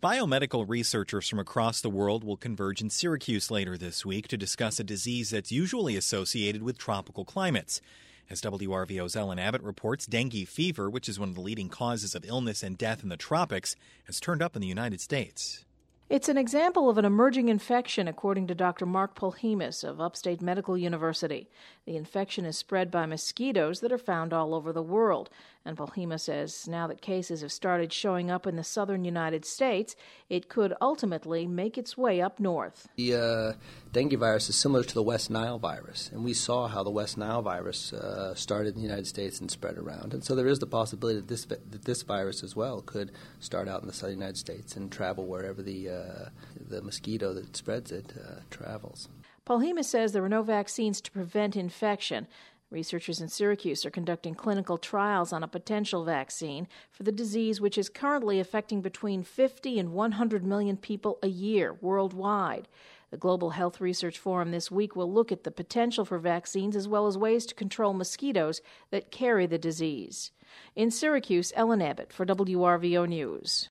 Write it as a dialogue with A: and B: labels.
A: Biomedical researchers from across the world will converge in Syracuse later this week to discuss a disease that's usually associated with tropical climates. As WRVO's Ellen Abbott reports, dengue fever, which is one of the leading causes of illness and death in the tropics, has turned up in the United States.
B: It's an example of an emerging infection, according to Dr. Mark Polhemus of Upstate Medical University. The infection is spread by mosquitoes that are found all over the world. And Polhemus says now that cases have started showing up in the southern United States, it could ultimately make its way up north.
C: The dengue virus is similar to the West Nile virus, and we saw how the West Nile virus started in the United States and spread around. And so there is the possibility that this virus as well could start out in the southern United States and travel wherever the mosquito that spreads it travels.
B: Polhemus says there are no vaccines to prevent infection. Researchers in Syracuse are conducting clinical trials on a potential vaccine for the disease, which is currently affecting between 50 and 100 million people a year worldwide. The Global Health Research Forum this week will look at the potential for vaccines as well as ways to control mosquitoes that carry the disease. In Syracuse, Ellen Abbott for WRVO News.